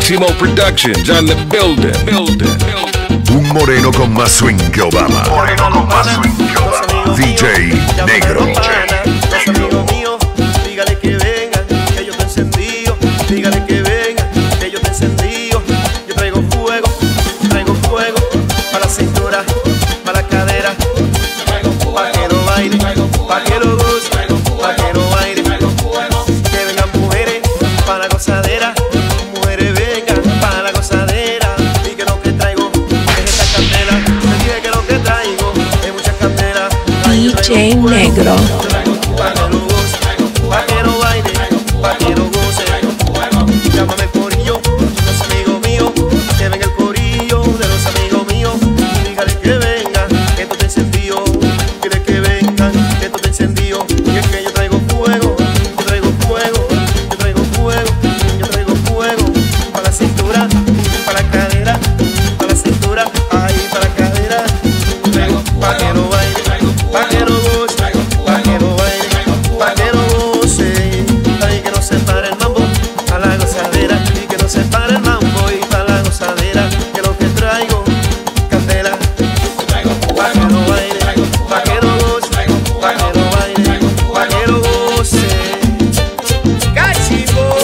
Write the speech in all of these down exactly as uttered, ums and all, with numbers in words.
Maximo Productions on the building. building. Un moreno con más swing que Obama. Moreno con más swing que Obama. D J Negro. Los amigos míos, dígale que vengan, que yo te encendido. Dígale que vengan, que yo te encendido. Yo traigo fuego, traigo fuego para la cintura, para la cadera, pa' que no baile, pa' que lo goce, pa' que no baile. Que vengan mujeres para la gozadera, mujeres vengan para la gozadera. Y que lo que traigo es esta candela. Te dije que lo que traigo es mucha candela. D J Negro. Pa' que lo goce, pa' que no baile, pa' que lo goce. Llámame el corillo, los amigos míos, que venga el corillo de los amigos míos. Dígale que vengan, que esto te encendió. Dile que vengan, que esto te encendió. Y es que yo traigo fuego, yo traigo fuego, yo traigo fuego, yo traigo fuego. Para la cintura, para la cadera, para la cintura, ahí para la cadera. Pa' que no baile, pa' que no goce, pa' que no baile, pa' que no goce. Ay, que no se pare el mambo a la gozadera. Y que no se pare el mambo y pa' la gozadera. Que lo que traigo, candela. Pa' que no baile, pa' que no goce, pa' que no baile, pa' que no goce. ¡Cachipo!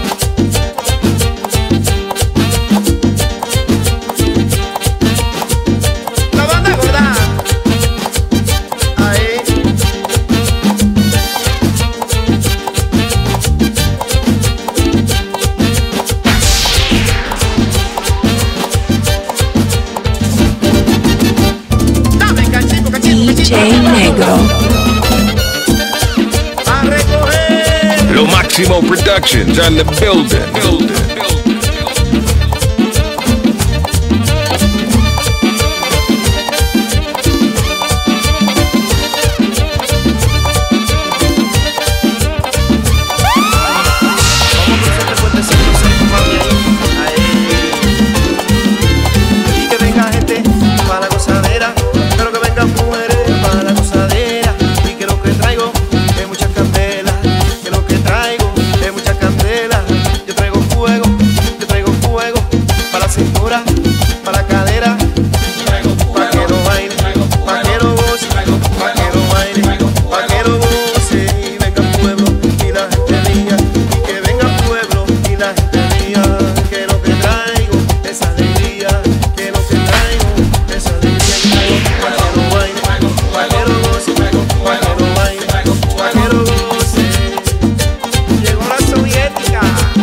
La banda gorda. Ahí. Dame, cachipo, cachipo, D J cachipo. Negro. A recoger. Lo Maximo Productions on the building. building. Y que venga gente para la gozadera, pero que vengan mujeres para la gozadera. Y que lo que traigo es mucha candela, que lo que traigo es mucha candela. Yo traigo fuego, yo traigo fuego para la cintura, para la cadera, pa' que no baile, pa' que no goce, pa' que no baile, pa' que no goce. Y venga el pueblo y la gente mía, y que venga el pueblo y la gente mía. Que lo que traigo es alegría, que lo que traigo es alegría. Pa' que no baile, pa' que no goce, pa' que no baile, pa' que no goce. Llegó la soviética.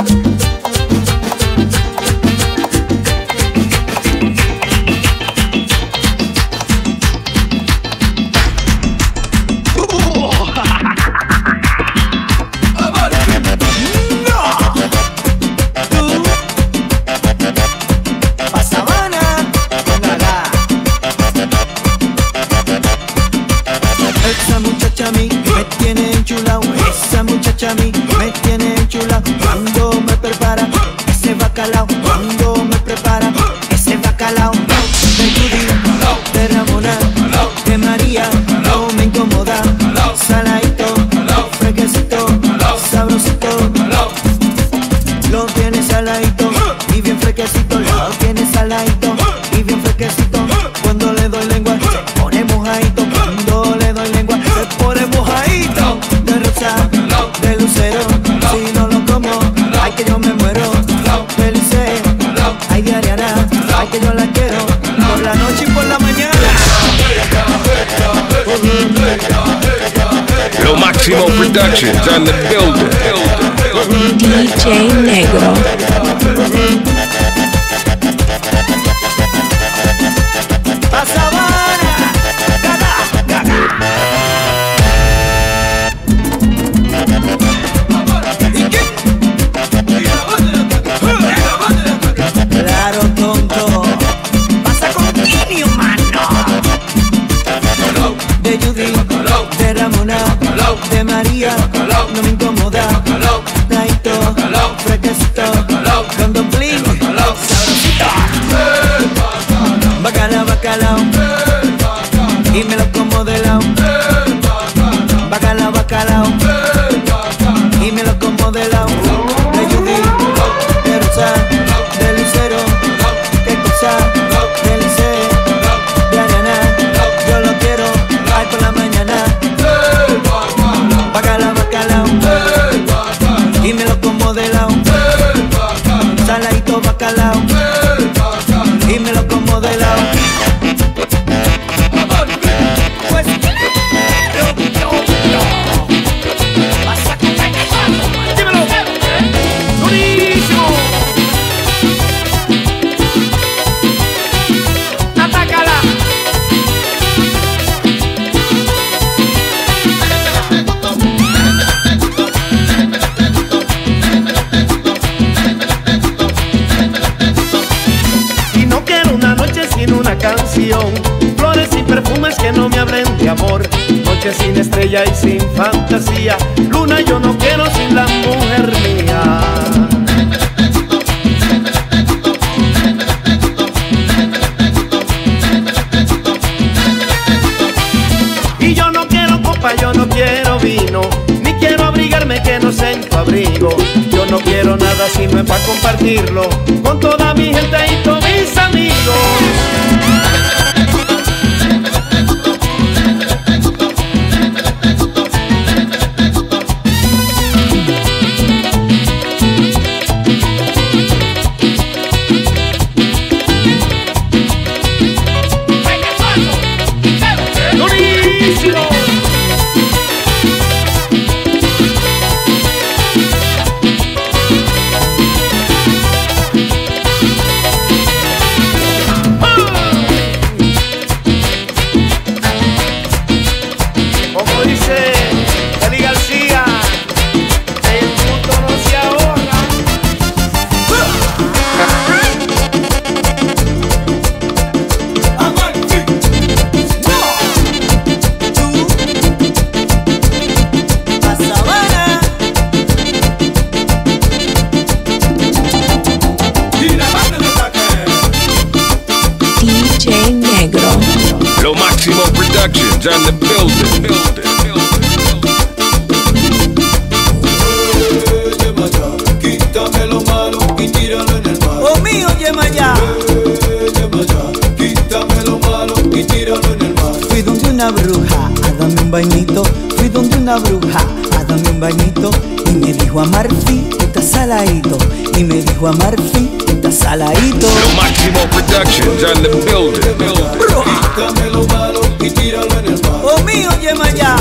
Esa muchacha a mí me tiene enchulado, esa muchacha a mí me tiene enchulado. Cuando me prepara ese bacalao, cuando me prepara ese bacalao. De Judy, de Ramona, de María, no me incomoda. Saladito, fresquecito, sabrosito. Lo tiene saladito y bien fresquecito, lo tiene saladito y bien fresquecito. Cuando le doy lengua se pone mojadito, cuando le doy lengua se pone mojadito. De rosa, de lucero, si no lo como, ay que yo me muero. Felice, ay de Ariana, ay que yo la quiero, por la noche y por la mañana. Lo Maximo Productions on the building. building. D J Negro. A Sabana, gaga, gaga. Claro, tonto. Pasa contigo, mano. De Judy, de Ramona, de María, no me incomoda. Naito, fresquecito, con domplín, sabrosito. Bacalao, bacalao, y me lo como de lado. Bacalao, bacalao, y me lo como de lado. De Judy, de Rosa, noche sin estrella y sin fantasía. Luna yo no quiero sin la mujer mía. Y yo no quiero copa, yo no quiero vino, ni quiero abrigarme que no sé en tu abrigo. Yo no quiero nada si no es para compartirlo con toda mi gente y todos mis amigos. Productions on the building, building, building. Quítame lo malo y tíralo en el mar. Oh mío, Yemayá. Quítame lo malo y tíralo en el mar. Fui donde una bruja a darme un bañito. Fui donde una bruja a darme un bañito. Y me dijo Amalfi, está saladito. Y me dijo Amalfi, está saladito. Lo Máximo Productions on the building, building. Quítame lo malo y tíralo en el mar. Oh mío, Yemayá.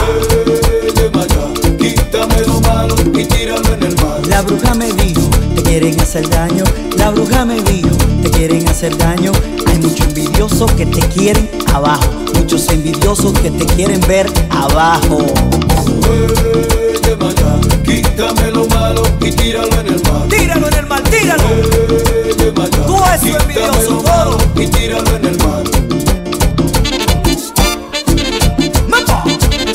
Quítame lo malo y tíralo en el mar. La bruja me dijo, te quieren hacer daño. La bruja me dijo, te quieren hacer daño. Hay muchos envidiosos que te quieren abajo. Muchos envidiosos que te quieren ver abajo. Quítame lo malo y tíralo en el mar. Tíralo en el mar, tíralo. Tú eso envidioso todo. Y tíralo en el mar. ¡Mamá!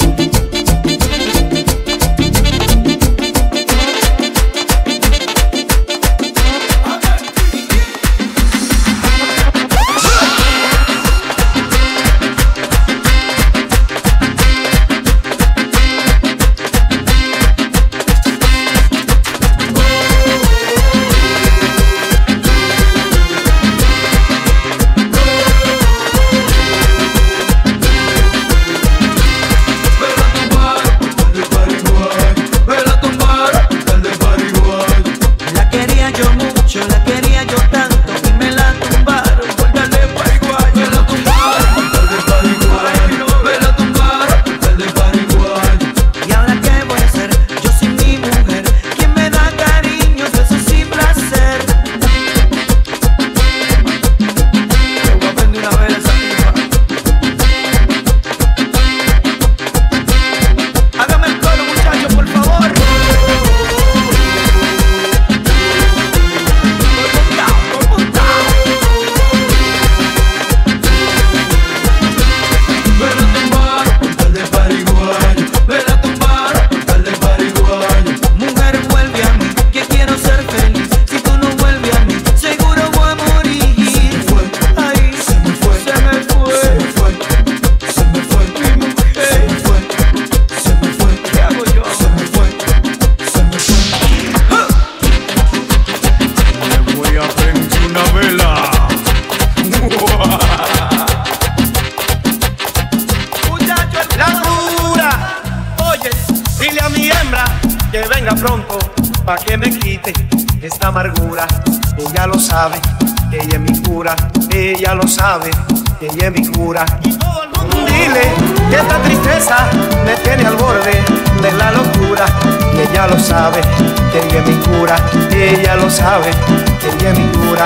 Pronto, pa' que me quite esta amargura. Ella lo sabe, ella es mi cura. Ella lo sabe, ella es mi cura. Y todo el mundo dile que esta tristeza me tiene al borde de la locura. Ella lo sabe, ella es mi cura. Ella lo sabe, ella es mi cura.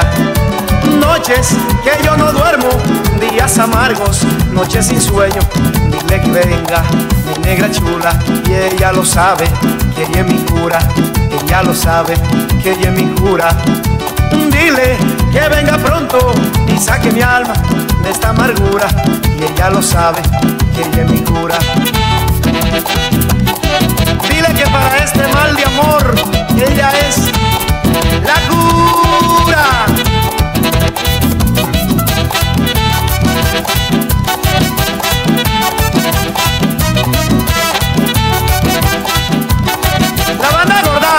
Noches que yo no duermo, días amargos, noches sin sueño. Dile que venga, mi negra chula. Y ella lo sabe, que ella es mi cura. Ella lo sabe, que ella es mi cura. Dile que venga pronto y saque mi alma de esta amargura. Y ella lo sabe, que ella es mi cura. Dile que para este mal de amor ella es la cura. La banda gorda.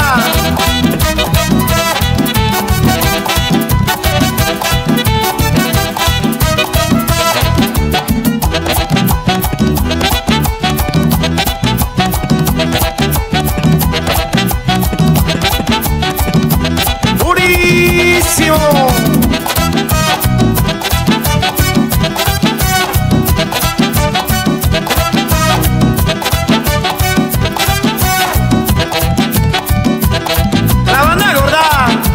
Purísimo. La banda gorda.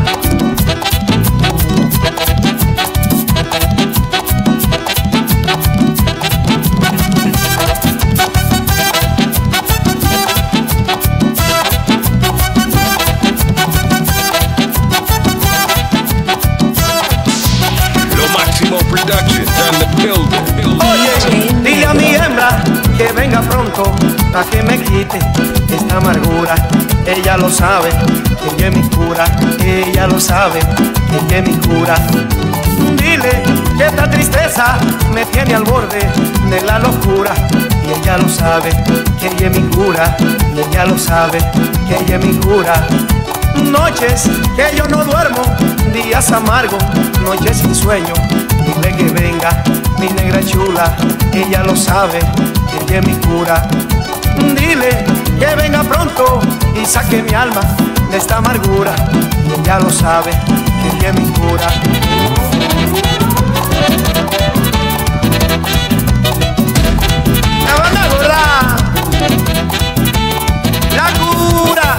Productions on the building. Oye, dile a mi hembra que venga pronto a que me quite esta amargura. Ella lo sabe, que ella es mi cura. Ella lo sabe, que ella es mi cura. Dile que esta tristeza me tiene al borde de la locura. Y ella lo sabe, que ella es mi cura. Y ella lo sabe, que ella es mi cura. Noches que yo no duermo, días amargos, noches sin sueño. Dile que venga, mi negra chula, ella lo sabe, que ella es mi cura. Dile que venga pronto y saque mi alma de esta amargura. Ella lo sabe, que ella es mi cura. La banda gorda, la cura.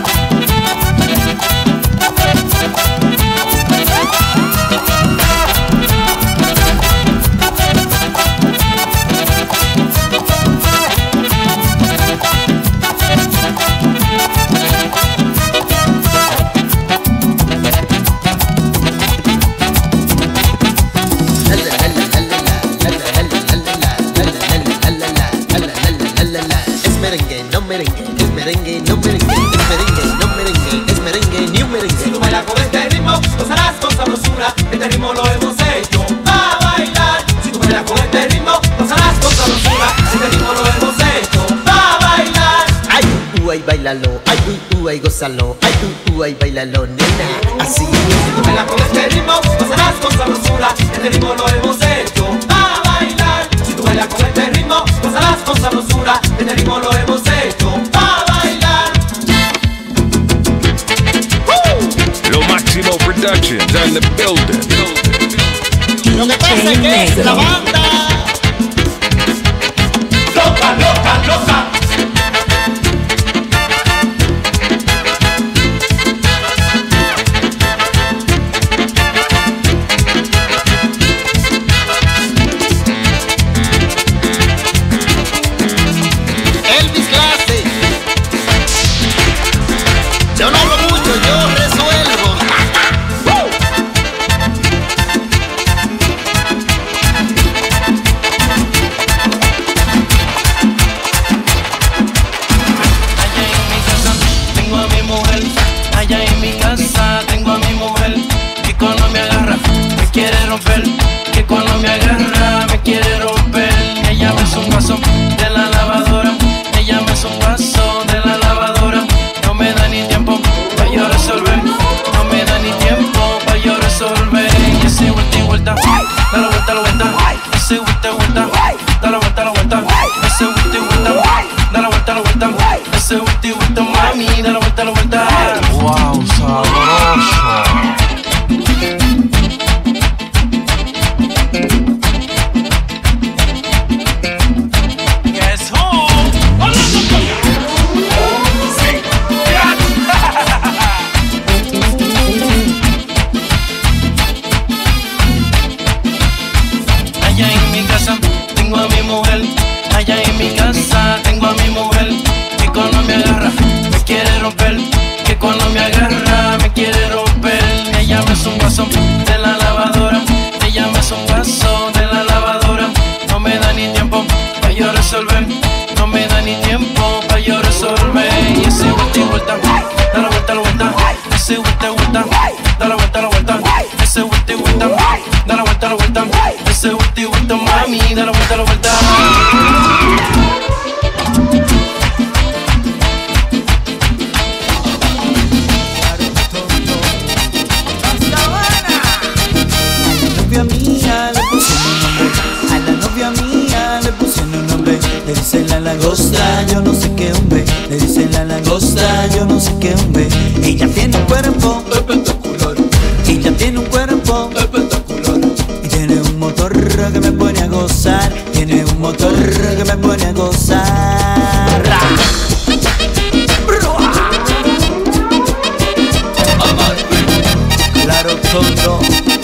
Bailalo, ay tú, tú, ay gózalo, ay tú, tú, ay bailalo, nena, así. Si tú bailas con este ritmo, gozarás con sabrosura. Este ritmo lo hemos hecho para bailar. Si tú bailas con este ritmo, gozarás con sabrosura. Este ritmo lo hemos hecho para bailar. Lo Máximo Productions on the building. Lo que pasa es que es la banda loca, loca, loca. yo no hablo mucho, yo resuelvo. Allá en mi casa tengo a mi mujer, que cuando me agarra me quiere romper, que cuando me agarra me quiere romper. Ella me hace un vaso de la lavadora, ella me hace un vaso de la lavadora. No me da ni tiempo para yo resolver, no me da ni tiempo para yo resolver. Y ese vuelta y vuelta, da la vuelta, la vuelta, ese vuelta y vuelta, da la vuelta, la vuelta, ese vuelta y vuelta, da la vuelta, la vuelta, ese vuelta y vuelta, mami, da la vuelta, la vuelta. Wow, sabroso. vuelta y vuelta, da la vuelta, la vuelta, ese vuelta y vuelta, da la vuelta, la vuelta, ese vuelta y vuelta, da la vuelta, la vuelta, ese vuelta y vuelta, mami, da la vuelta, la vuelta. Le dicen la langosta, yo no sé qué hombre. Le dicen la langosta, yo no sé qué hombre. Ella tiene un cuerpo espectacular. Ella tiene un cuerpo espectacular. Y tiene un motor que me pone a gozar. Tiene un motor que me pone a gozar. Claro, todo.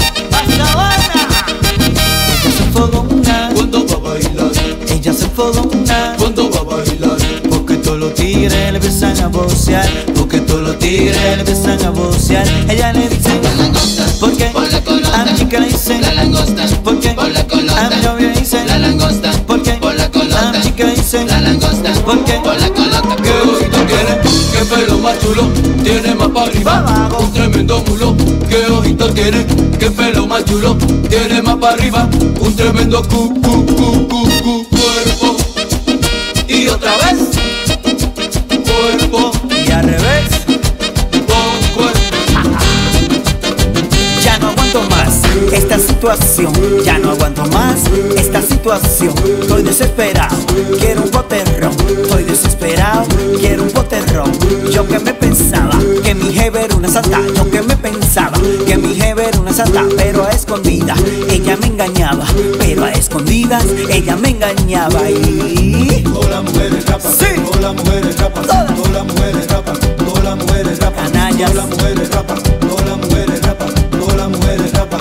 Ella se fogona cuando va a bailar. Ella se fogona cuando va a bailar. Porque todos los tigres le empiezan a vocear. Porque todos los tigres le empiezan a vocear. Ella le dice la langosta. ¿Por qué? A mi chica le dicen la langosta. ¿Por qué? A mi novia le dicen la langosta. ¿Por qué? A mi chica le dicen la langosta. ¿Por qué? ¿Qué ojito tiene? ¿Qué pelo más chulo? Tiene más para arriba un tremendo mulo. ¿Qué ojito tiene? ¿Qué pelo más chulo? Tiene más para arriba un tremendo cu, cu, cu, cu, cu, cuerpo. Y otra vez cuerpo. Y al revés con cuerpo. Ya no aguanto más esta situación. Ya no aguanto más esta situación. Estoy desesperado, quiero un poterrón. Estoy desesperado, quiero un poterrón. Yo que me pensaba que mi jeva era una santa. Yo que me pensaba que mi jeva era una santa. Pero a escondidas ella me engañaba. Pero a escondidas ella me engañaba. Y todas las mujeres rapan, sí. Todas las mujeres rapan, todas las mujeres rapan, todas las mujeres rapan, canallas. Todas las mujeres rapan, todas las mujeres rapan, todas las mujeres rapan.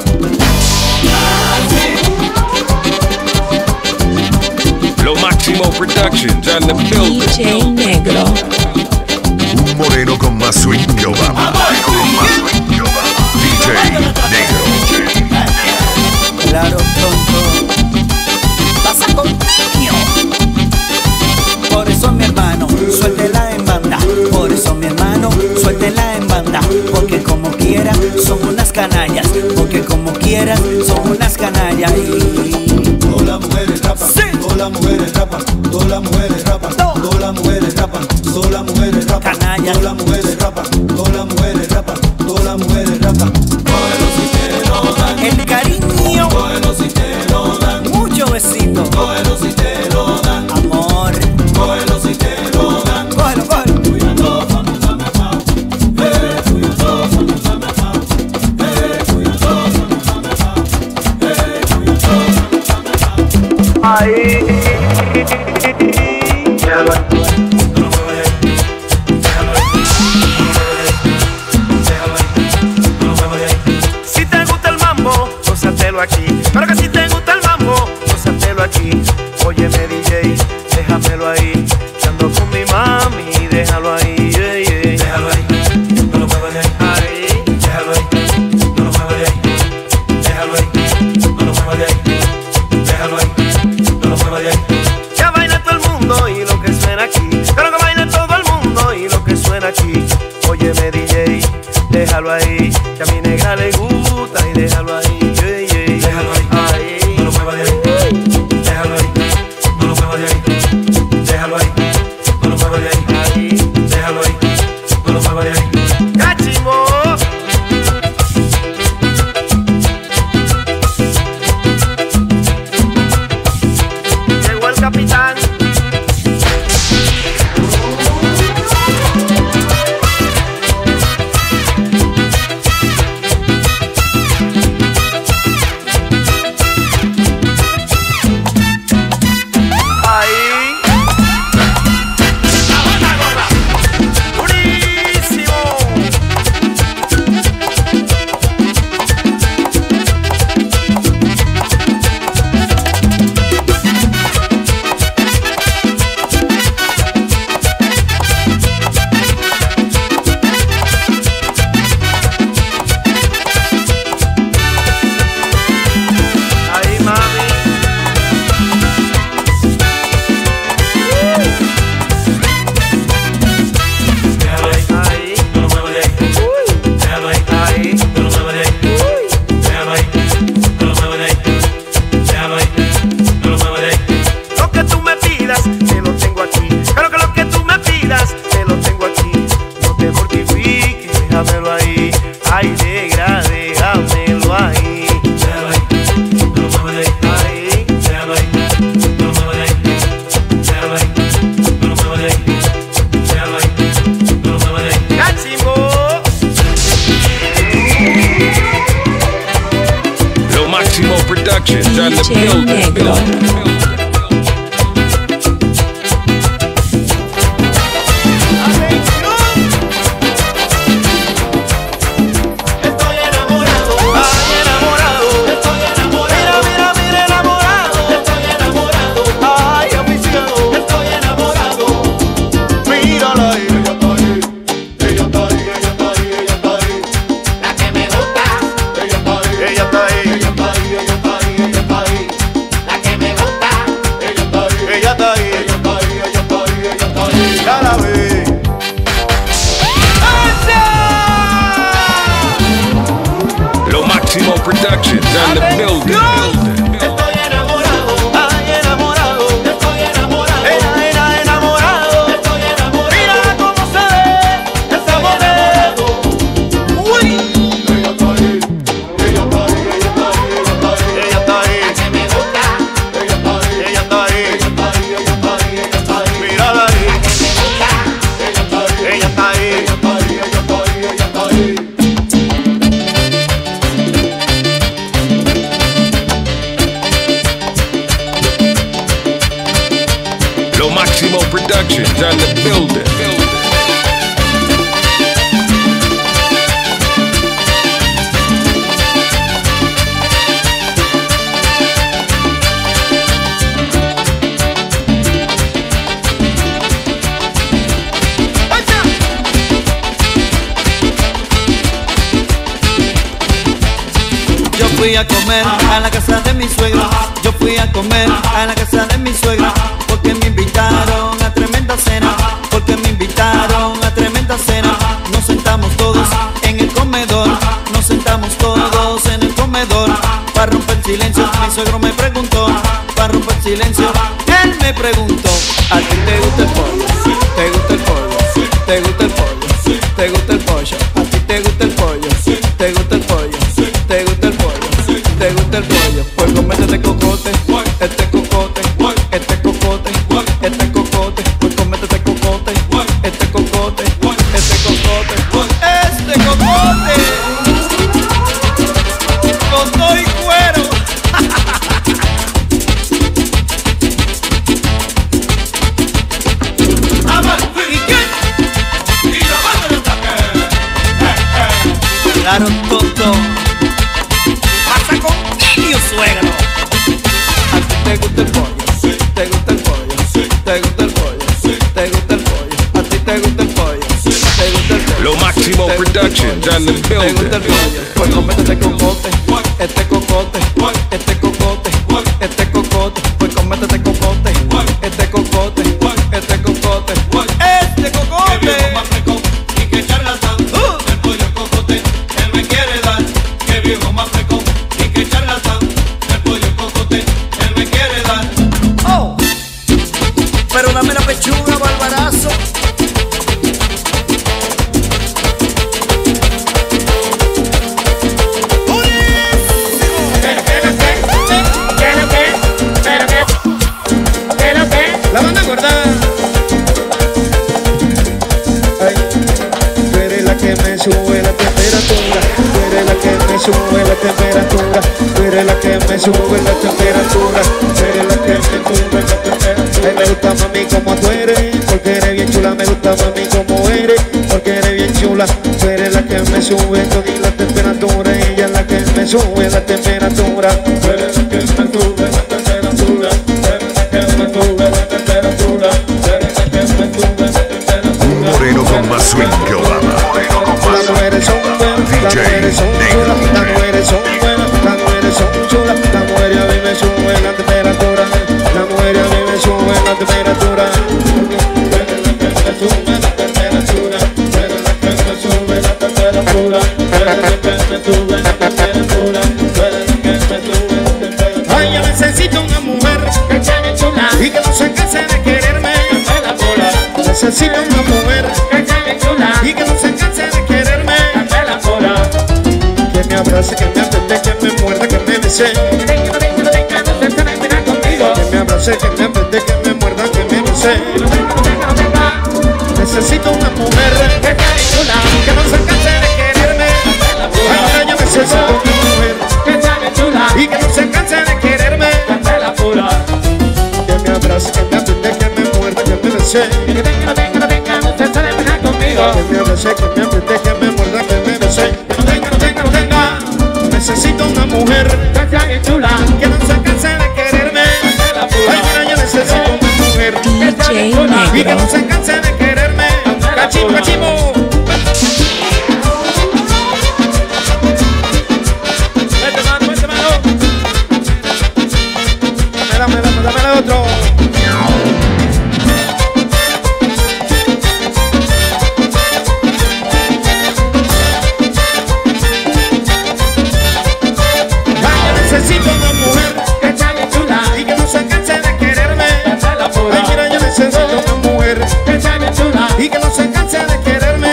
Lo Máximo Productions on the building. D J Negro. Un moreno con más swing que Obama. Con más swing que Obama. D J Negro. claro, pronto pasa conmigo. Por eso mi hermano, suéltela en banda. Por eso mi hermano, suéltela en banda. Porque como quieran, son unas canallas. Porque como quieran, son unas canallas. Y todas las mujeres rapan, sí. Todas las mujeres rapan, todas las mujeres rapan, todas las mujeres rapan, todas las mujeres rapan, canallas. Todas las mujeres rapan, todas las mujeres rapan, todas las mujeres rapan. Cógelo si te lo dan, el cariño, cógelo si te lo dan, mucho besito, cógelo si te lo dan, amor, cógelo si te lo dan, cógelo, cógelo. Cuidado, fama, fama, fama, eh, cuidado, fama, fama, fama, eh, cuidado, fama, fama, fama, eh, cuidado, fama, fama, fama. Ahí, déjalo ahí. Si te gusta el mambo, gózatelo aquí. Pero que si te gusta el mambo, gózatelo aquí. Óyeme D J, déjamelo ahí. Que ando con mi mami, déjalo ahí, yeah, yeah. Déjalo ahí, no lo muevas de ahí. Ahí, déjalo ahí, no lo muevas de ahí. Déjalo ahí, no lo muevas de ahí. Déjalo ahí, no lo muevas de ahí. Que baila todo el mundo y lo que suena aquí. Pero que baila todo el mundo y lo que suena aquí. Óyeme D J, déjalo ahí. Que a mi negra le gusta y déjalo ahí, yeah, yeah. Déjalo ahí, ahí, no lo muevas de ahí. Déjalo ahí, no lo muevas de ahí. Déjalo ahí, no lo muevas de ahí. Ahí, déjalo ahí, no lo muevas de ahí. ¡Cachimbo! Llegó el capitán. on the D J building. Negro. Productions on the building. Estoy enamorado, ay enamorado, estoy enamorado, ella era enamorado, estoy enamorado. Mira cómo se ve esa modelo. Uy, ella está ahí, ella está ahí, ella está ahí, ella está ahí, ella está ahí. La que me gusta, ella está ahí, ella está ahí, ella está ahí, ella está ahí, ella está ahí. Mírala ahí, la que me gusta, ella está ahí, ella está ahí, ella está ahí, ella está ahí, ella está ahí. Máximo Productions on the building. Yo fui a comer a la casa de mi suegra. Yo fui a comer a la casa de mi suegra. Porque me invitaron a tremenda cena. Porque me invitaron a tremenda cena. Nos sentamos todos en el comedor. Nos sentamos todos en el comedor. Para romper el silencio, mi suegro me preguntó. Para romper el silencio, él me preguntó: ¿a ti te gusta el pollo? ¿Te gusta el pollo? ¿Te gusta el pollo? ¿Te gusta el pollo? ¿A ti te gusta el pollo? ¿Te gusta el pollo? ¿Te gusta el pollo? ¿Te gusta el pollo? Pues comete este cocote, este cocote, este cocote, este cocote. Pues comete este cocote, este cocote, este cocote, este cocote. Con todo y cuero. Claro, todo pasa con niño suegro. ¿A ti te gusta el pollo? ¿Te gusta el pollo? ¿Te gusta el pollo? ¿Te gusta el pollo? ¿A ti te gusta el pollo? ¿Te gusta el pollo? Lo Máximo Productions on the ¿Te gusta el building. pollo? Pues comete este cocote, este cocote, este cocote, este cocote. Pues comete este cocote, este cocote, este cocote, este cocote. Y que charlatán, el pollo cocote, él me quiere dar. Que viejo más frecón, y que charlatán, el pollo cocote, él me quiere dar. Oh, pero dame la pechuga, barbarazo. La banda gorda. Ay, tú eres la que me sube la temperatura. Tú eres la que me sube la temperatura. Tú eres la que me sube la temperatura. Tú eres la que me sube la temperatura. Ay, me gusta mami como tú eres, porque eres bien chula. Me gusta mami como eres, porque eres bien chula. Tú eres la que me sube toda la temperatura. Ella es la que me sube la temperatura. Tú eres la que me sube la temperatura. Un moreno con más swing que Obama. Las mujeres son buenas, las mujeres son chulas, las mujeres son buenas, las mujeres son chulas, las mujeres a mí me suben la temperatura, las mujeres a mí me suben la temperatura. Ay, yo necesito una mujer y que no se canse de quererme. Necesito una mujer y que no se canse de quererme. Que me abrace, que me apriete, que me muerda, que me bese. Que me abrace, que me apriete, que me muerda, que me bese. Necesito una mujer que no se canse de quererme. Ahora yo necesito una mujer y que no se canse de quererme. bese, que tenga, tenga, tenga, no se sale pena conmigo. Que me bese, que me apriete, que me muerda, que me bese. Que no tenga, no tenga, no tenga. Necesito una mujer que sea bien chula, que no se canse de quererme. Ay, mira, yo necesito una mujer D J y que no Negro. se canse de quererme. Cachimo, cachimo. Vete, mano, vete, mano. Dame, dame, dame, dame otro. Necesito una mujer que sea bien chula y que no se canse de quererme. Ay, mira, yo necesito una mujer que sea bien chula y que no se canse de quererme.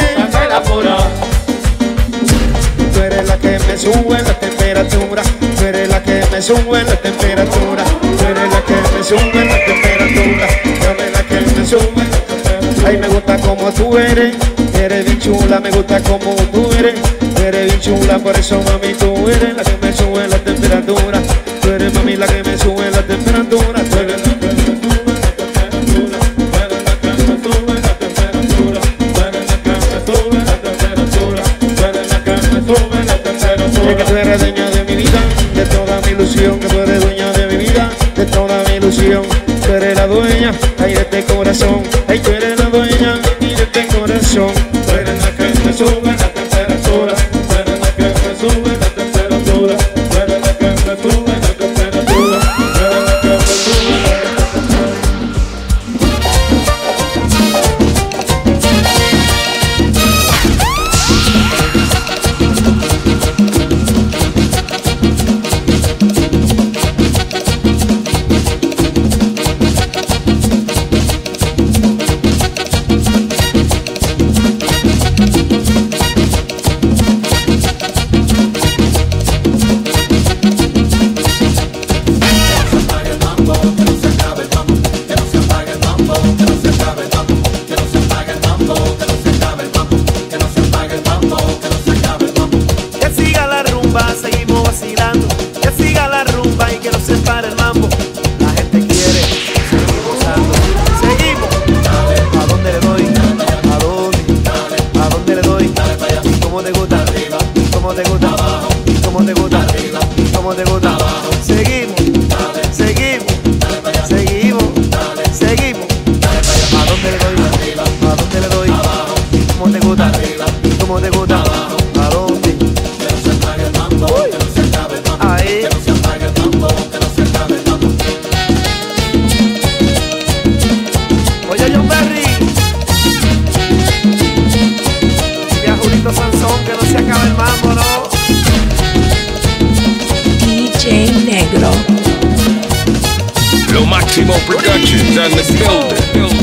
Tú eres la que me sube la temperatura, tú eres la que me sube la temperatura, tú eres la que me sube la temperatura, tú eres la que me sube la temperatura. Ay, me gusta como tú eres, eres bien chula, me gusta como tú eres. Eres bien chula, por eso mami tú eres la que me sube la temperatura. Tú eres mami la que me sube la temperatura. Tú eres la que me sube la temperatura. Tú eres la que me sube la temperatura. Tú eres la que me sube la temperatura. Tú eres la que me sube la temperatura. Es que tú eres dueña de mi vida, de toda mi ilusión. Que tú eres dueña de mi vida, de toda mi ilusión. Tú eres la dueña, ay, de este corazón. Ay, tú eres la dueña, y de este corazón. Tú eres la que me sube la temperatura. Sube la temperatura, sube la que me sube la temperatura, sube la que me sube la temperatura. Maximo Productions on the building.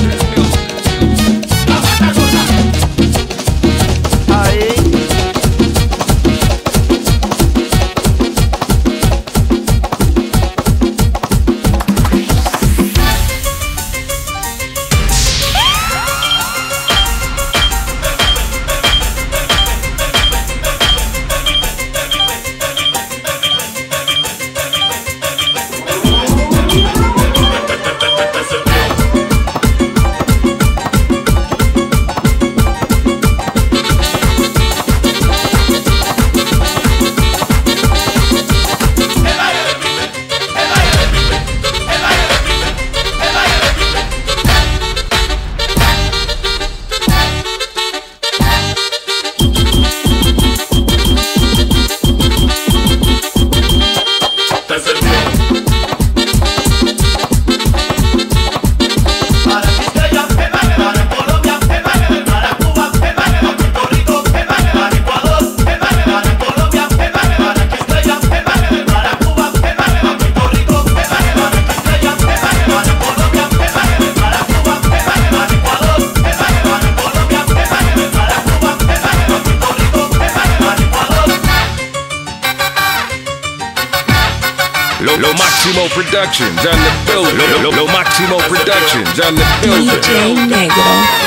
Lo Maximo Productions on the building. Lo, Lo, Lo Maximo Productions on the building. D J Negro.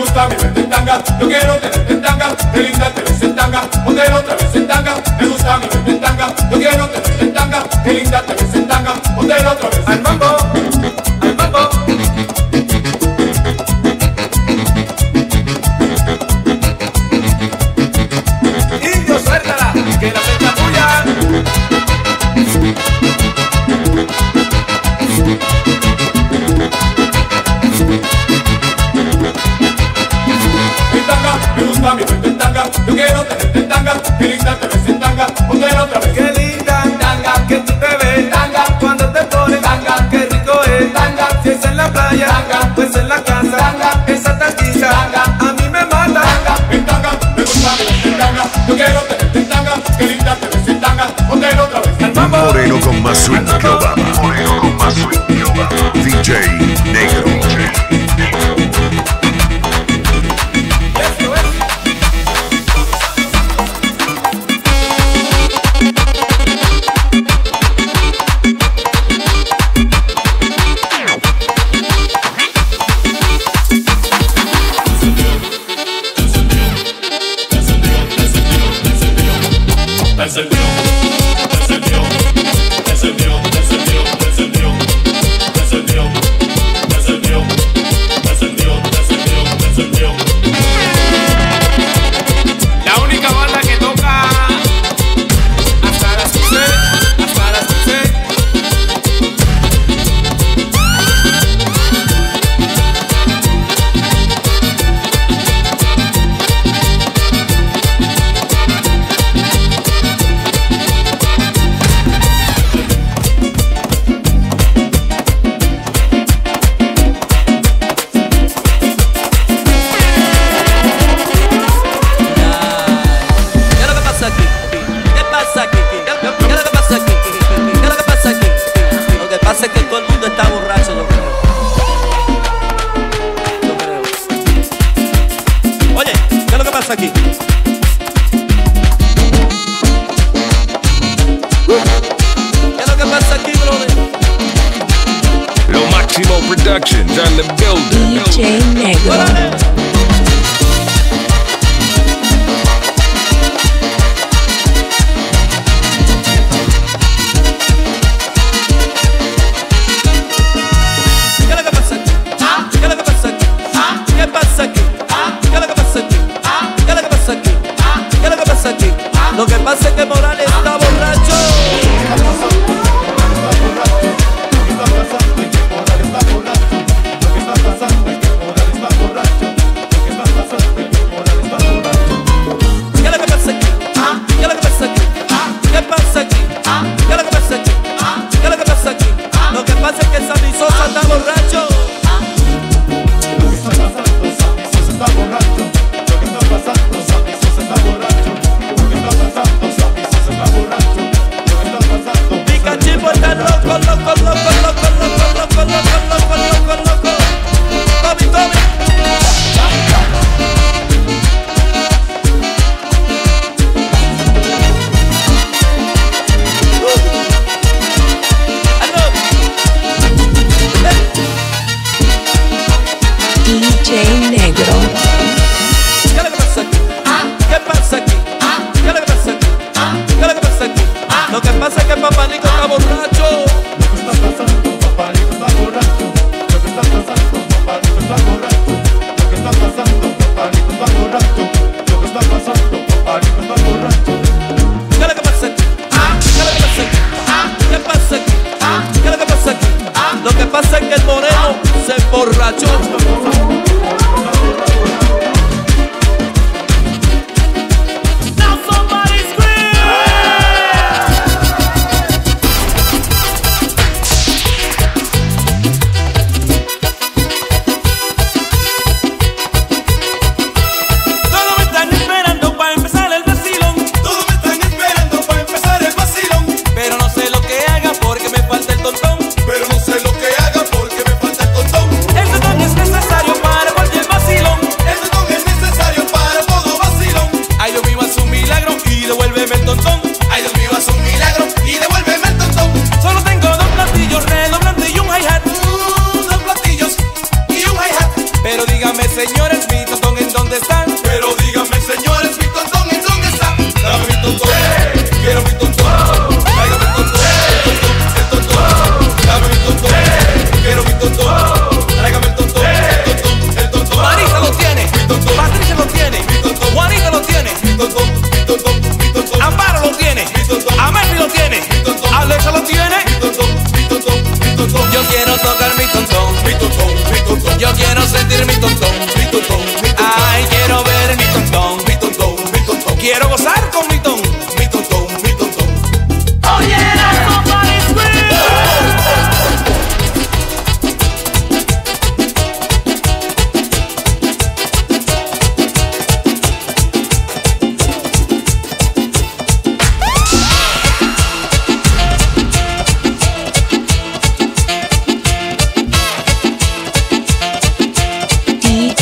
gusta mi verte en tanga, yo quiero tenerte en tanga, qué linda te ves en tanga, ponte otra vez en tanga. Me gusta mi verte en tanga, yo quiero tenerte en tanga, qué linda te ves en tanga, ponte otra vez. Al mambo, al mambo. Indio, suéltala, que la fecha tuya. Me gusta mi verte en tanga, yo quiero tenerte en tanga, qué linda te ves en tanga, ponte otra vez. Qué linda tanga, que tú te ves tanga, cuando te pones tanga, qué rico es tanga, si es en la playa, tanga, pues en la casa, tanga, esa tanguita, tanga, a mí me mata, tanga, en tanga, me gusta mi verte en tanga, yo quiero tenerte en tanga, qué linda te ves en tanga, ponte otra vez. Al mambo. Moreno con más swing que Obama, Moreno con más swing que Obama, D J Negro. Aquí. ¿Qué es lo que pasa aquí, brother? Lo Máximo Productions on the building. D J Negro. ¿Qué es lo que pasa aquí? ¿Qué es lo que pasa aquí? ¿Qué pasa aquí? ¿Qué es lo que pasa aquí? ¿Qué es lo que pasa aquí? ¿Qué es lo que pasa aquí? Lo que pasa es que Morales está borracho. ¿Qué es lo que pasa aquí? ¿Qué es lo que pasa aquí? ¿Qué pasa aquí? ¿Qué es lo que pasa aquí? ¿Qué es lo que pasa aquí? Lo que pasa es que Sammy Sosa está borracho. Pikachu está loco, loco, loco, loco, loco, loco, loco, loco, loco, loco. Tommy, Tommy. D J Negro. ¿Qué es lo que pasa aquí? ¿Qué pasa aquí? ¿Qué es lo que pasa aquí? ¿Qué es lo que pasa aquí? Lo que pasa es que Papá Nico está borracho. Lo que está pasando, papá Nico está borracho. Lo que está pasando, papá Nico está borracho. Lo que está pasando, papá Nico está borracho. Lo que está pasando, papá Nico está borracho. ¿Qué es lo que pasa aquí? ¿Qué es lo que pasa aquí? ¿Qué pasa aquí? ¿Qué es lo que pasa aquí? Lo que pasa es que el Moreno se emborrachó. Señores, mi tonto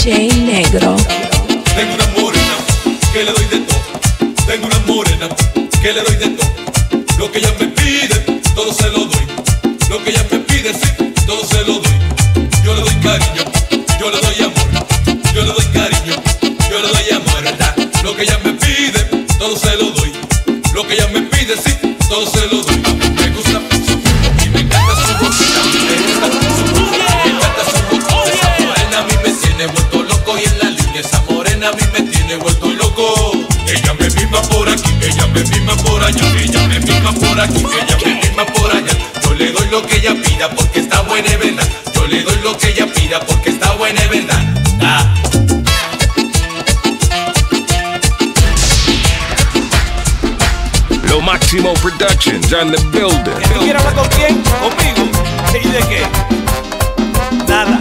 D J Negro. Tengo una morena que le doy de todo. Tengo una morena que le doy de todo. Lo que ella me pide, todo se lo doy. Lo que ella me pide, sí, todo se lo doy. Yo le doy cariño, yo le doy amor. Yo le doy cariño, yo le doy amor, ¿verdad? Lo que ella me pide, todo se lo doy. Lo que ella me pide, sí, todo se lo doy. A mí me gusta su cuerpo y me encanta su boquita. Me gusta su cuerpo y me encanta su boquita. Esa morena a mí me tiene vuelto loco y en la línea esa morena a mí me tiene vuelto loco. Ella me mima por aquí, ella me mima por allá. Ella me mima por aquí, ella me mima por allá. Yo le doy lo que ella pida porque está buena y verdad. Yo le doy lo que ella pida porque está buena y verdad. Ah. Lo Máximo Productions on the building. ¿Tú quieres hablar con quién? ¿Conmigo? ¿Y de qué? Nada.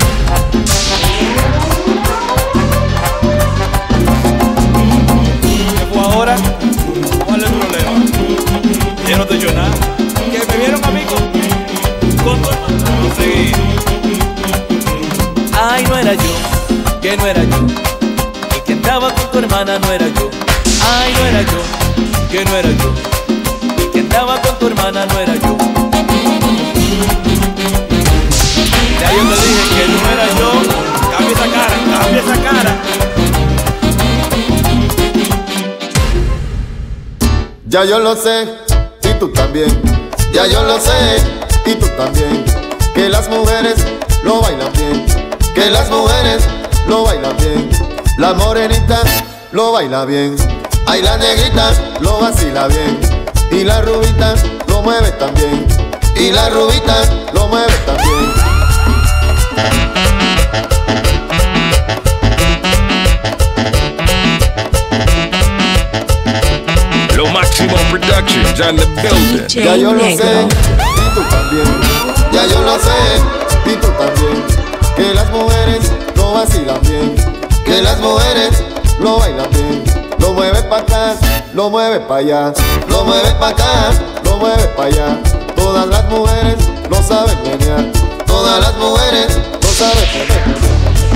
¿Qué fue ahora? ¿Cuál es el problema? Yo no te he hecho nada. ¿Que me vieron, amigo? Con tu hermano. Sí. Ay, no era yo, que no era yo. El que andaba con tu hermana no era yo. Ay, no era yo, que no era yo. El que andaba con tu hermana no era yo. Ya yo te dije que no era yo. Cambia esa cara, cambia esa cara. Ya yo lo sé, y tú también. Ya yo lo sé, y tú también. Que las mujeres lo bailan bien. Que las mujeres lo bailan bien. La morenita lo baila bien. Ay, la negrita lo vacila bien. Y la rubita lo mueve también. Y la rubita lo mueve también. Lo Máximo Productions on the building. Ya yo lo sé, y tú también. Ya yo lo sé, y tú también. Que las mujeres lo vacilan bien. Que las mujeres lo bailan bien. Lo mueve pa' acá, lo mueve pa' allá. Lo mueve pa' acá, lo mueve pa' allá. Todas las mujeres lo saben menear. Todas las mujeres lo saben menear.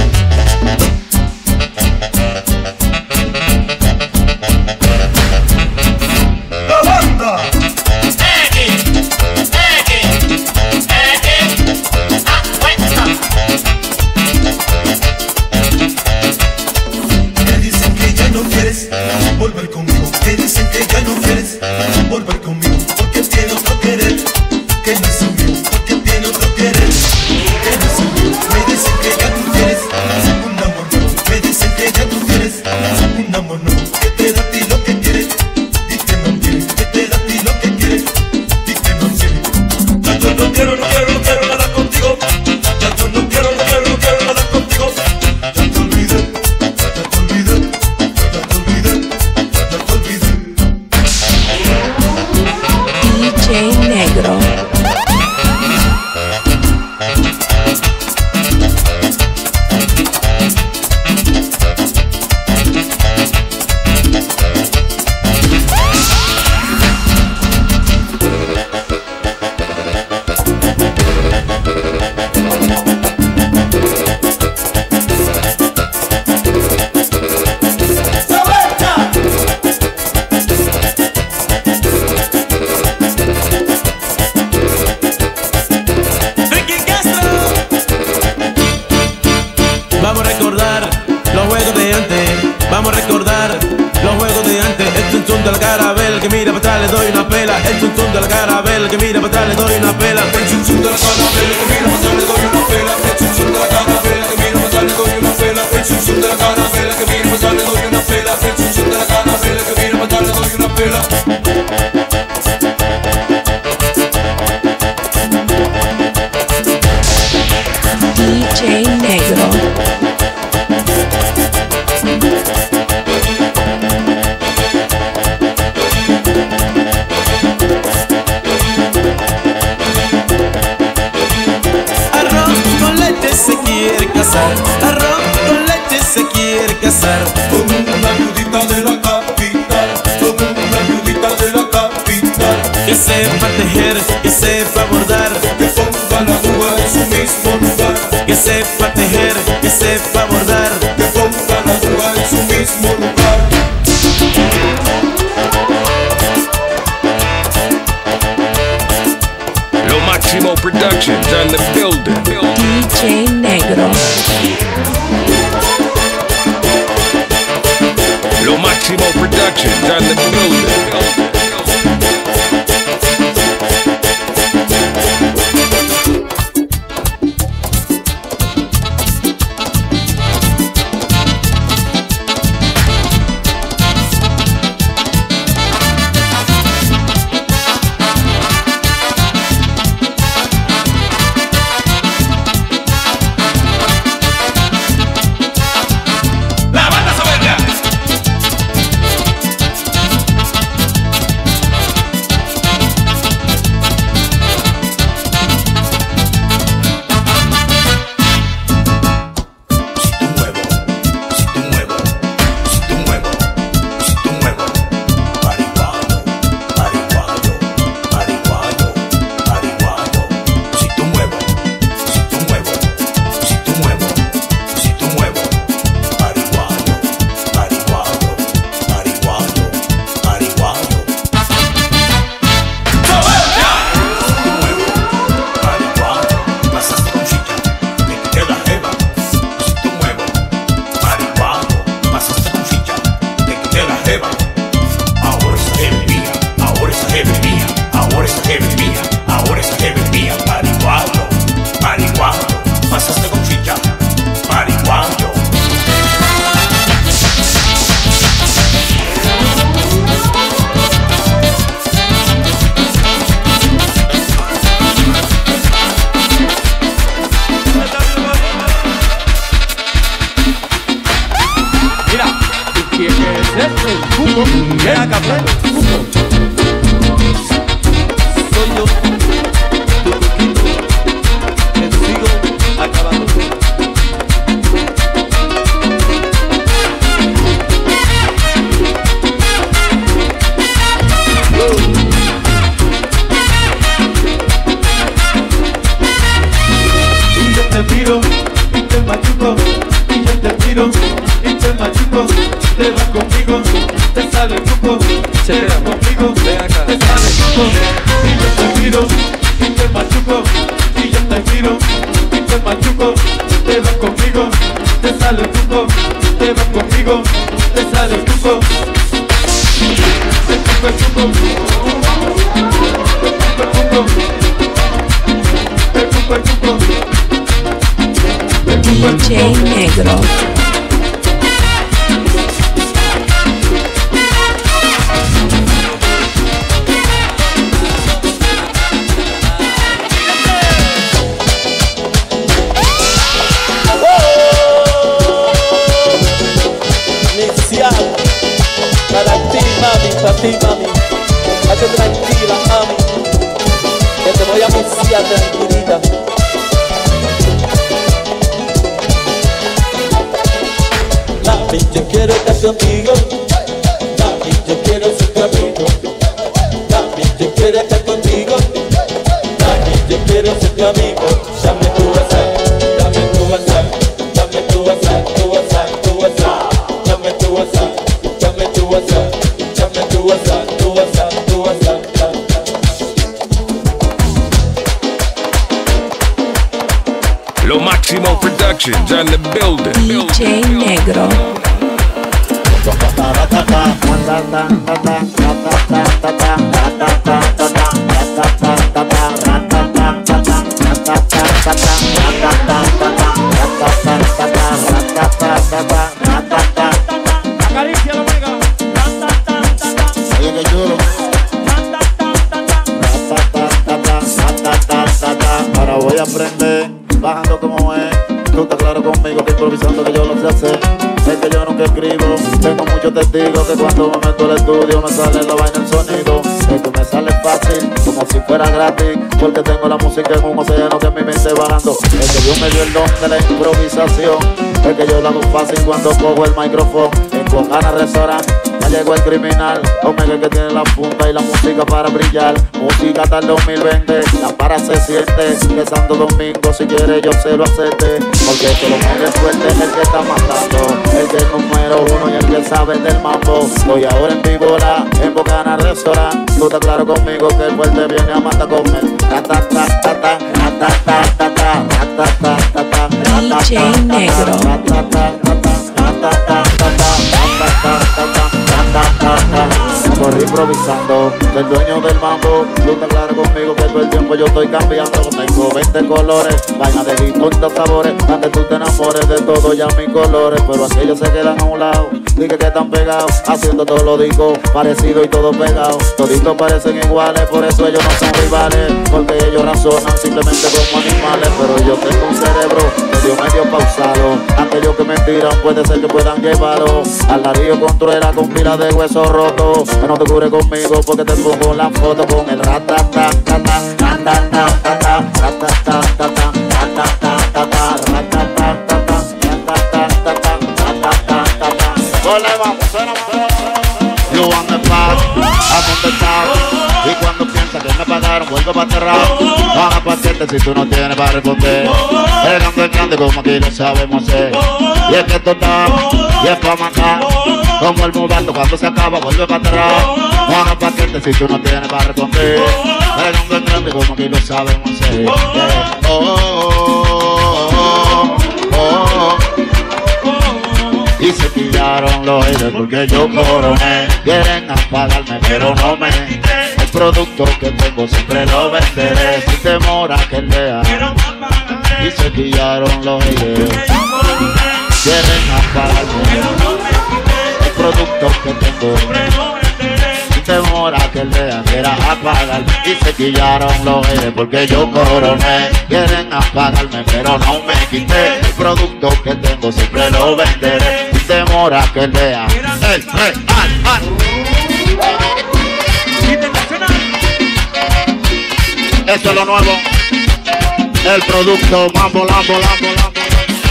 Volver conmigo, te dicen que ya no quieres volver conmigo, porque tiene otro querer que no es el mío, porque tiene otro querer que no es el mío. Me dicen que ya tú quieres un amor nuevo, me dicen que ya tú quieres un amor nuevo, que te da a ti lo que quieres y que no quieres, que te da a ti lo que quieres y que no quieres. Ya yo no quiero, no quiero, no quiero nada contigo. Ya yo no quiero, no quiero, no quiero nada contigo. Ya te olvidé, ya te olvidé. D J Negro. Vamos a recordar los juegos de antes. Vamos a recordar los juegos de antes. El tuntum del carabel que mira para atrás le doy una pela. El tuntum del carabel que mira para atrás le doy una pela. El tuntum del carabel que mira para atrás le doy una pela. El tuntum del carabel que mira para atrás le doy una pela. El tuntum del carabel que mira para atrás le doy una pela. El tuntum del carabel que mira para atrás le doy una pela. D J Negro. Arroz con leche se quiere casar. Arroz con leche se quiere casar. Con una viudita de la capital. Con una viudita de la capital. Que sepa tejer, que sepa bordar. Que ponga la uva en su mismo lugar. Que sepa tejer, que sepa bordar. Que Productions on the building. D J Negro. Lo Máximo Productions on the building. D J Negro. Para ti, mami, para ti, mami. Hazte tranquila, mami, que te voy a miciar tranquilita. Mami, yo quiero estar contigo. Mami, yo quiero ser tu amigo. Mami, yo quiero estar contigo. Mami, yo quiero ser tu amigo. Dame tu WhatsApp, dame tu WhatsApp, dame tu WhatsApp, tu WhatsApp, tu WhatsApp, dame tu WhatsApp. Dame tu WhatsApp, dame tu WhatsApp, tu WhatsApp, tu WhatsApp. Lo Máximo Productions on the building. D J Negro. Acaricia la mega. Oye, qué chulo. Ahora voy a aprender, bajando como es. Tú estás claro conmigo que improvisando que yo lo sé hacer. Es que yo nunca escribo, tengo muchos testigos que cuando me meto al estudio me sale la vaina el sonido. Es que me sale fácil, como si fuera gratis, porque tengo la música en un océano que mi mente bajando. Es que Dios me dio el don de la improvisación. Es que yo lo hago fácil cuando cojo el micrófono. En Cojana Restaurant ya llegó el criminal, Omega que tiene la punta y la música para brillar. Música hasta el dos mil veinte, la para se siente. Que Santo Domingo si quiere yo se lo acepte, porque esto lo mueve fuerte el que está matando. El que no muere número uno y el que sabe del mambo. Estoy ahora en Víbora, en Bocana Restaurant. Tú estás claro conmigo que el fuerte viene a matar con él. D J Negro. Corrí improvisando, el dueño del mambo. Tú estás claro conmigo que todo el tiempo yo estoy cambiando. Tengo veinte colores, vaina de distintos sabores. Antes tú te enamores de todo ya mis colores, pero aquellos se quedan a un lado. Dije que están pegados, haciendo todo lo digo parecido y todo pegado. Toditos parecen iguales, por eso ellos no son rivales, porque ellos razonan simplemente como animales. Pero yo tengo un cerebro medio medio pausado. Aquellos que me tiran puede ser que puedan llevarlo al Darío Contreras con pila de huesos rotos. No te cures conmigo porque te pongo la foto con el ratatata, ratatata, ratatata, yo ando en paz, ando en top. Y cuando piensas que me pagaron, vuelvo para atrás. Baja paciente si tú no tienes para responder. El grande es grande como aquí lo sabemos hacer. Y es que esto está, y es para matar. Como el mubato cuando se acaba, vuelve para atrás. Baja paciente si tú no tienes para responder. El grande es grande como aquí lo sabemos hacer. Yeah. Oh, oh, oh, oh. Y se tiraron los haters porque yo coroné. Quieren apagarme pero no me. El producto que tengo siempre lo venderé sin temor a que lea. Y se tiraron los haters. Quieren apagarme pero no me. El producto que tengo sin temor a que lea. Quiera apagarme. Y se quillaron los haters porque yo coroné. Quieren apagarme pero no me quité. El producto que tengo siempre lo venderé. Demora que lea el real, al. Eso es lo nuevo. El producto mambo, lambo, lambo, lambo.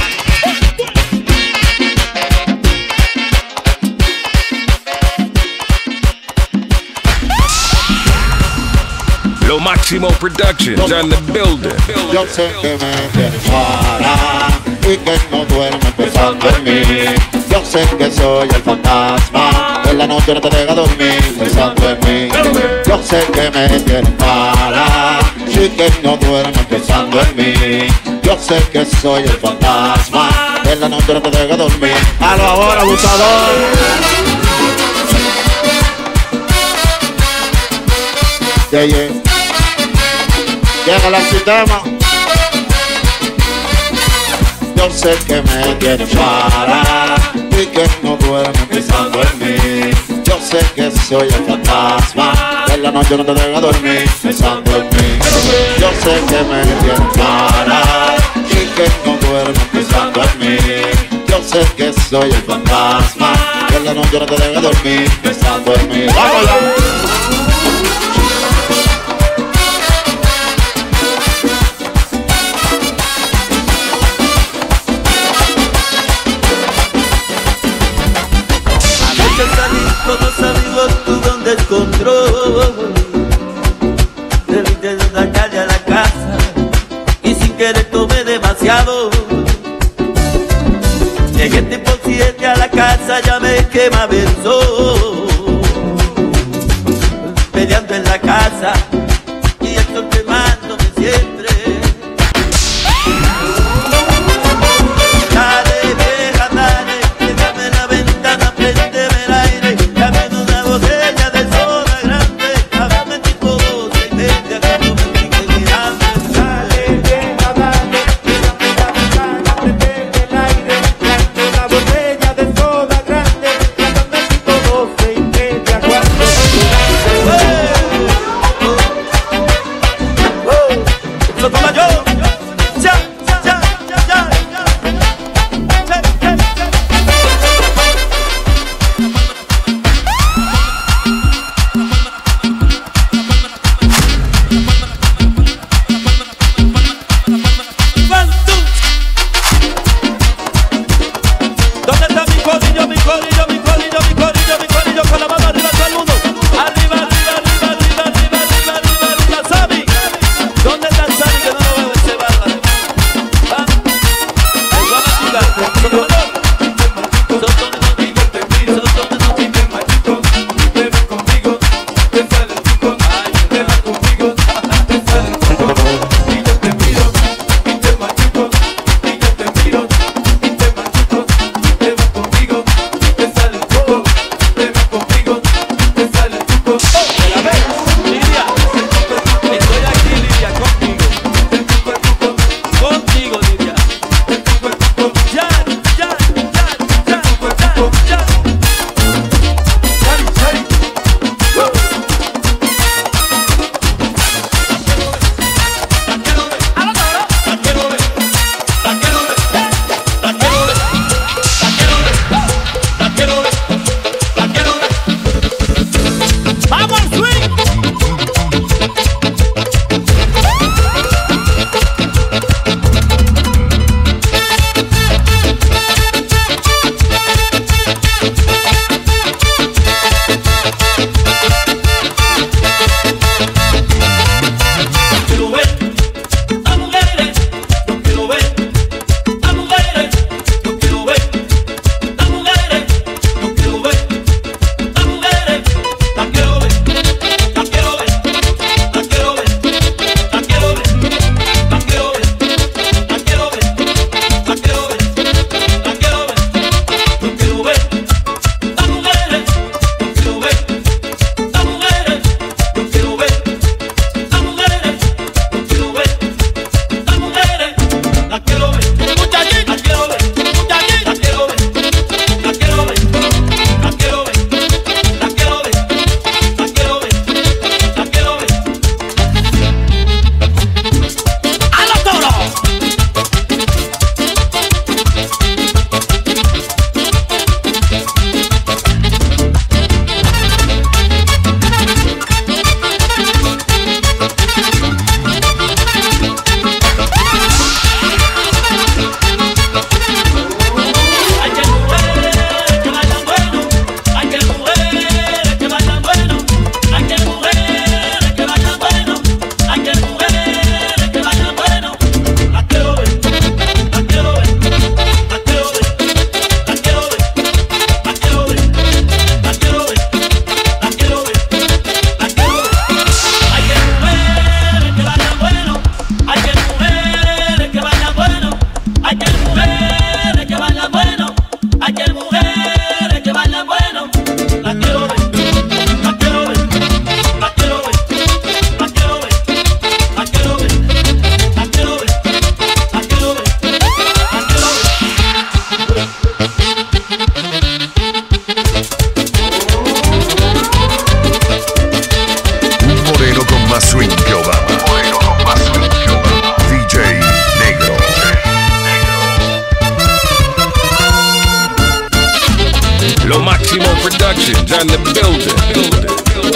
Lo Máximo Productions on the building. Yo sé que me tienes para y que no duerme pensando en mí. Yo sé que soy el fantasma, en la noche no te deja dormir pensando en mí. Yo sé que me tienes para y que no duerme pensando en mí. Yo sé que soy el fantasma, en la noche no te deja dormir. A lo ahora, abusador. Yeah, yeah. Llega el sistema. Yo sé que me tienes para y que no duerme pensando en mí. Yo sé que soy el fantasma, en la noche no te deja dormir pensando en mí. Yo sé que me tienes para y que no duerme pensando en mí. Yo sé que soy el fantasma, en la noche no te deja dormir pensando en mí. ¡Vámonos! Con los amigos tuve un descontrol. Debí de la calle a la casa y sin querer tomé demasiado. Llegué tipo siete a la casa, ya me quemaba el sol. Peleando en la casa y el sol quemándome siempre. Dale, deja, dale, déjame la ventana, préndeme el aire. Dame una botella de soda grande, hágame tipo doce y media cuando me sigue mirando. Dale, deja, dale, déjame la ventana, préndeme el aire. Dame una botella de soda grande, hágame tipo doce y media cuando me sigue mirando. ¡Lo toma yo! ¡Ya, ya, ya, ya, ya! ¿Dónde está mi corillo, mi corillo, mi corillo, mi corillo, mi corillo? Con la mano arriba todo el mundo. Arriba, arriba, arriba, arriba, arriba, arriba, arriba, arriba. Sammy, ¿dónde está Sammy? Que no lo veo ese bárbaro. Ah, ahí va a chica. Son todos los días. Lo Maximo Productions on the building. building.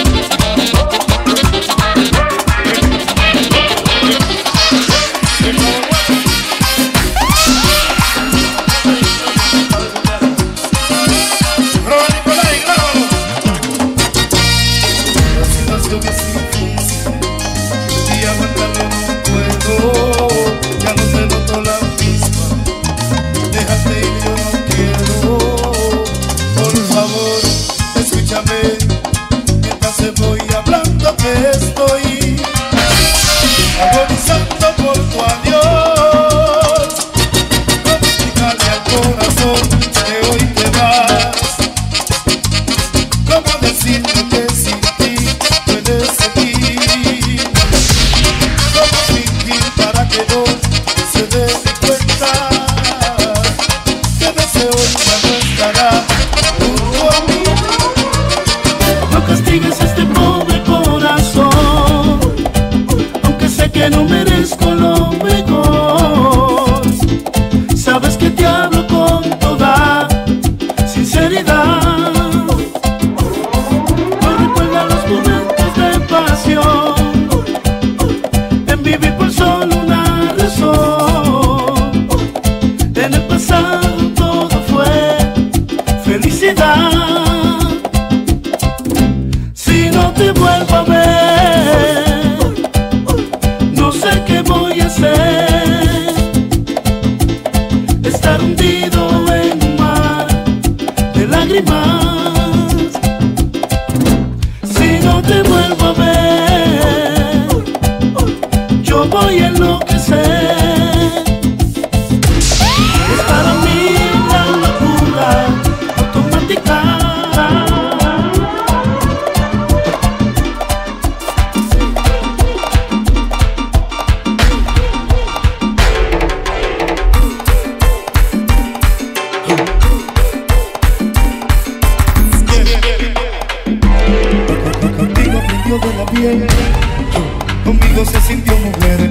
Conmigo se sintió mujer,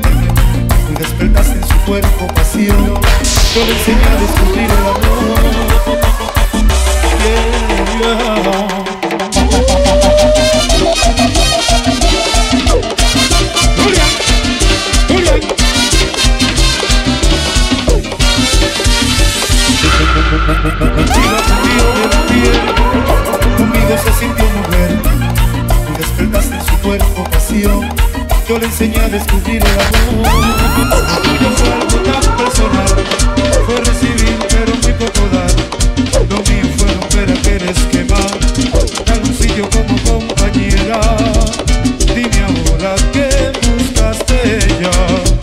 tú despertaste en su cuerpo pasión. Yo le enseñé a descubrir el amor. Yeah, yeah. Conmigo se sintió mujer, tú despertaste en su cuerpo pasión. Yo le enseñé a descubrir el amor. Tuyo fue algo tan personal, fue recibir pero muy poco dar. Lo mío fue romper aquel esquema, tan sencillo como compañera. Dime ahora qué buscaste ella.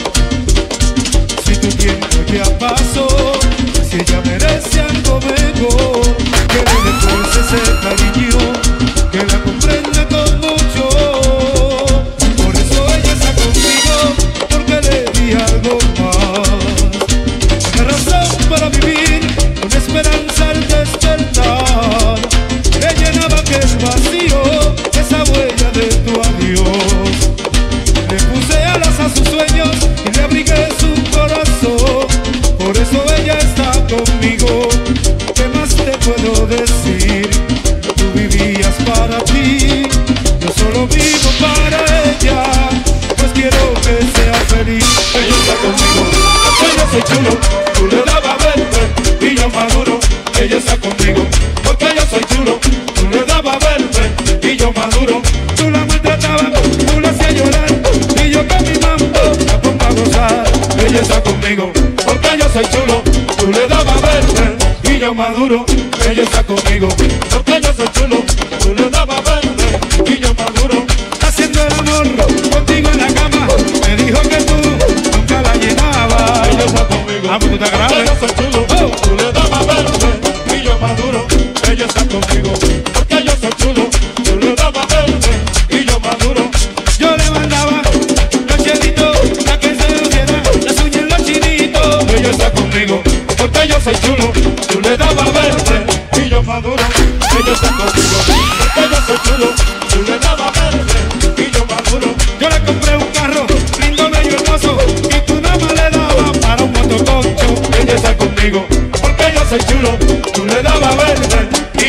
Si tu tiempo ya pasó, si ella merece algo mejor, que le defuerce ese cariño, que la comprende con mucho. Por eso ella está conmigo, porque le di algo más. Una razón para vivir, una esperanza al despertar. Le llenaba aquel vacío, esa huella de tu adiós. Le puse alas a sus sueños y le abrigué su corazón. Por eso ella está conmigo. ¿Qué más te puedo decir? Tú vivías para ti, yo solo vivo para ella. Pues quiero que sea feliz. Ella está conmigo, porque yo soy chulo. Tú le dabas verde y yo maduro. Ella está conmigo, porque yo soy chulo. Tú le dabas verde y yo maduro. Tú la maltratabas, tú la hacías llorar, y yo con mi mambo la pongo a gozar. Ella está conmigo, porque yo soy chulo. Tú le dabas verde y yo maduro. Ella está conmigo, porque yo soy chulo. Tú le dabas verde y yo maduro. Haciendo el amor contigo en la cama, me dijo que tú nunca la llenabas. Ella está conmigo, ah, pues tú te grabas. Yo soy chulo, oh. Tú le dabas verde y yo maduro. Ella está conmigo, porque yo soy chulo. Tú le dabas verde y yo maduro. Yo le mandaba los chelitos, la que se lo diera, las uñas en los chinitos. Ella está conmigo, porque yo soy chulo. Tú le dabas verde y yo maduro. Ella está conmigo.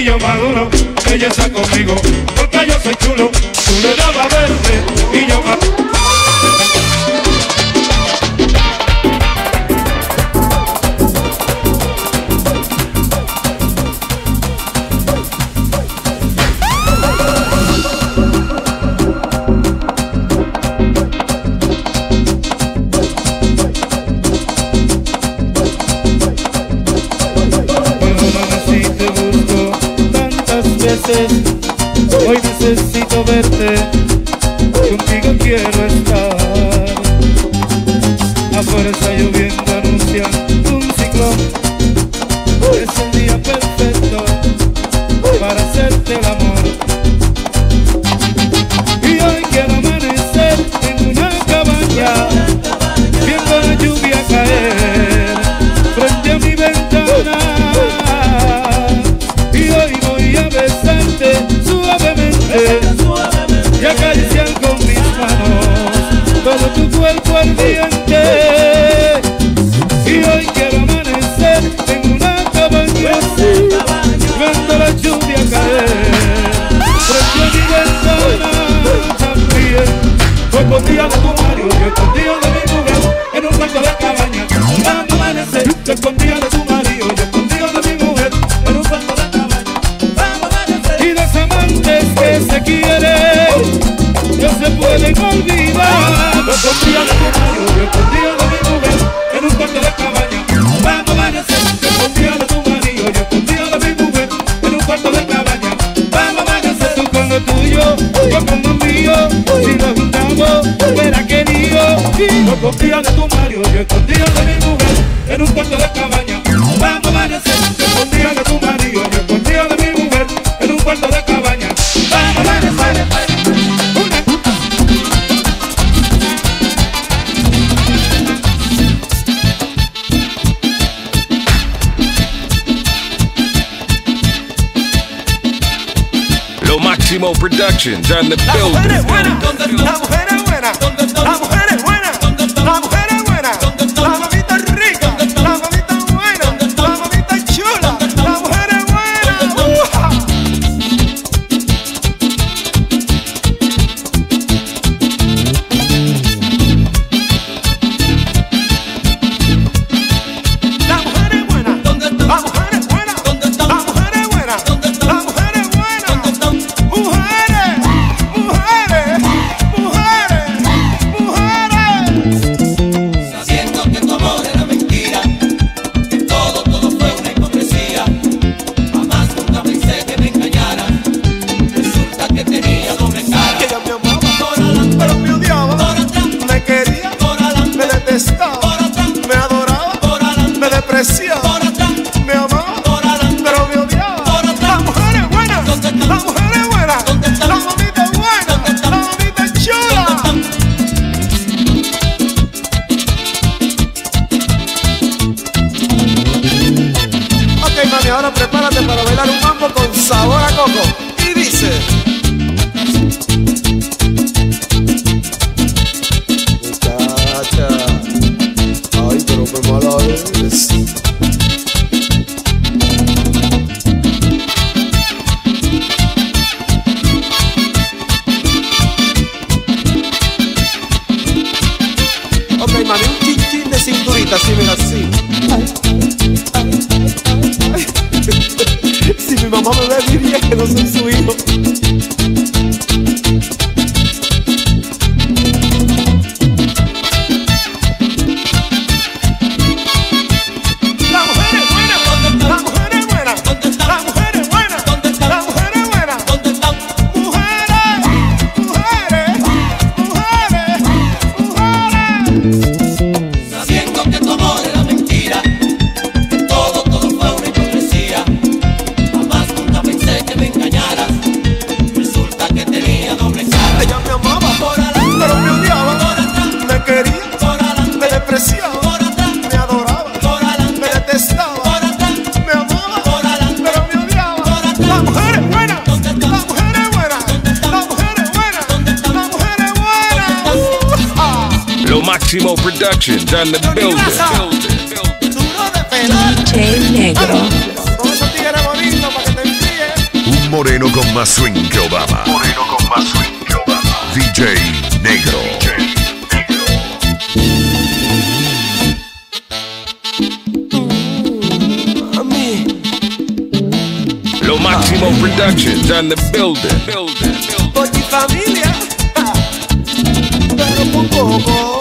yo maduro, ella está conmigo, porque yo soy chulo. Tú le dabas verde y yo maduro. Hoy necesito verte, contigo quiero estar. Afuera está lloviendo, anuncian un ciclón. Es el día perfecto para hacerte el amor. Y hoy quiero amanecer en una cabaña, viendo la lluvia caer frente a mi ventana. Besarte suavemente y acariciar con mis manos todo tu cuerpo ardiente. Y hoy quiero amanecer en una cabaña, viendo la lluvia caer frente a mi ventana. También fue escondida de tu marido, yo escondido de mi mujer en un cuarto de cabaña. Vamos a amanecer, yo escondida de tu marido, yo escondido de mi mujer en un cuarto de cabaña. Que se quieren, no se pueden olvidar. Yo escondía de tu marido, yo escondía de mi mujer en un cuarto de cabaña. Vamos a amanecer, yo escondía de tu marido, yo escondía de mi mujer en un cuarto de cabaña. Vamos a amanecer, tú con lo tuyo, yo con lo mío. Si nos juntamos, fuera querido. Yo escondía de tu marido, yo escondía de mi mujer en un cuarto de cabaña. Vamos a amanecer, yo escondía de tu marido, yo escondía de mi mujer en un cuarto de cabaña. Lo Máximo Productions on the building. La mujer es buena, la mujer es buena, la mujer es buena, la mujer es buena, la mamita es rica, la mamita es buena, la mamita es chula, la mujer es buena. La mujer es buena, la mujer es buena, la mujer es buena, la mujer es buena. Mujeres, mujeres, mujeres, mujeres. Sabiendo que tu amor era mentira, que todo, todo fue una hipocresía. Jamás nunca pensé que me engañara. Resulta que tenía doble cara. Que ella me amaba, pero me odiaba. Me quería, me detestaba. Me adoraba, me despreciaba. Me amaba, pero me odiaba. La mujer es buena, la mujer es buena. La mamita es buena, la mamita es chula. Ok, mami, ahora prepárate para bailar un mambo con sabor a coco. Y dice: muchacha, ay, pero qué mala eres. Ok, mami, un chinchín de cinturita, así, mira, así. Ay, ay, ay, ay. Si mi mamá me ve, diría que no soy su hijo. La mujer es buena, la mujer es buena, la mujer es buena, la mujer es buena. Mujeres, mujeres, mujeres, mujeres. Sabiendo que tu amor era mentira, que todo, todo fue una hipocresía. Jamás nunca pensé que me engañaras. Resulta que tenía doble cara. Ella me amaba, pero me odiaba. Me quería, me despreciaba. Me adoraba, me detestaba. Me amaba, pero me odiaba. La mujer es buena, la mujer es buena, la mujer es buena, la mujer es buena. Lo Máximo Productions on the building. Duro de pelar. D J Negro. Con esos tigres bonitos para que te enfríes. moreno con más swing que Obama. Moreno con más swing que Obama. D J Negro. Lo Máximo Productions on the building. building. Por mi familia, pero poco.